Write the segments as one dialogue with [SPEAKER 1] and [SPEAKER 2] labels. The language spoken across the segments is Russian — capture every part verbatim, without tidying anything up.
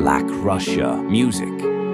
[SPEAKER 1] Black Russia Music.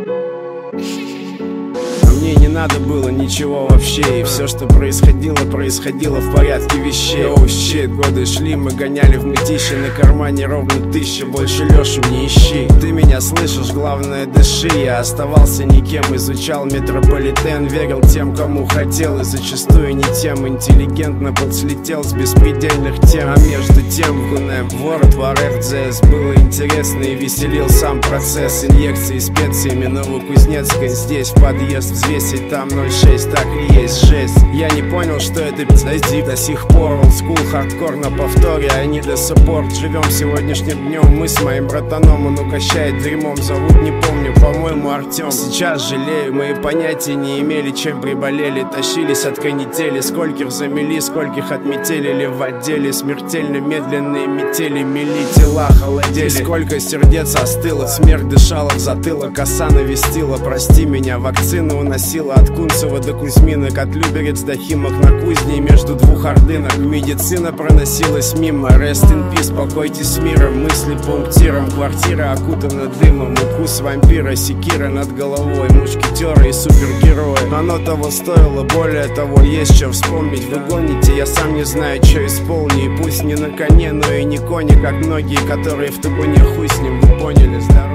[SPEAKER 2] Мне не надо было ничего вообще, и все, что происходило, происходило в порядке вещей. Оу, щит, годы шли, мы гоняли в мытище, на кармане ровно тысяча, больше Лешу не ищи. Ты меня слышишь, главное дыши, я оставался никем, изучал метрополитен, верил тем, кому хотел, и зачастую не тем, интеллигентно подслетел с беспредельных тем. А между тем в ГУНЭ, в World War эф джи эс было интересно и веселил сам процесс. Инъекции специями Новокузнецкой, здесь подъезд взвесить, там ноль шесть, так и есть жесть. Я не понял, что это пиздец, до сих пор олдскул, хардкор на повторе, а не до саппорт. Живем сегодняшним днем, мы с моим братаном, он угощает дерьмом, зовут не помню, по-моему Артем. Сейчас жалею, мы понятия не имели, чем приболели, тащились от канители, скольких замели, скольких отметелили в отделе. Смертельно медленные метели мели, тела холодели, сколько сердец остыло, смерть дышала в затылок, коса навестила, прости меня, вакцина уносила от Кунцева до Кузьминок, от Люберец до Химок на кузне между двух ордынок. Медицина проносилась мимо, rest in peace, покойтесь с миром, мысли пунктиром, квартира окутана дымом, укус вампира, секира над головой, мушкетеры и супергерои. Оно того стоило, более того, есть что вспомнить. Вы гоните, я сам не знаю, что исполню, и пусть не на коне, но и не кони, как многие, которые в табуне, хуй с ним, вы поняли, здорово.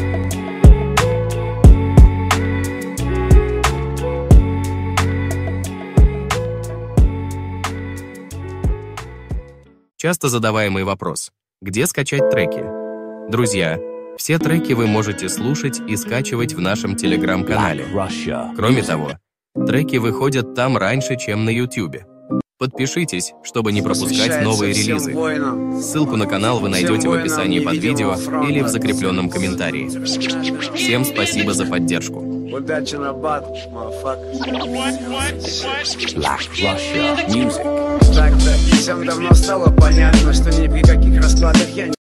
[SPEAKER 3] Часто задаваемый вопрос: где скачать треки? Друзья, все треки вы можете слушать и скачивать в нашем телеграм-канале. Кроме того, треки выходят там раньше, чем на ютубе. Подпишитесь, чтобы не пропускать новые релизы. Ссылку на канал вы найдете в описании под видео или в закрепленном комментарии. Всем спасибо за поддержку.
[SPEAKER 2] Удачи на батл, motherfucker.
[SPEAKER 1] Black Russia Music.
[SPEAKER 2] Так-то всем давно стало понятно, что ни при каких раскладах я не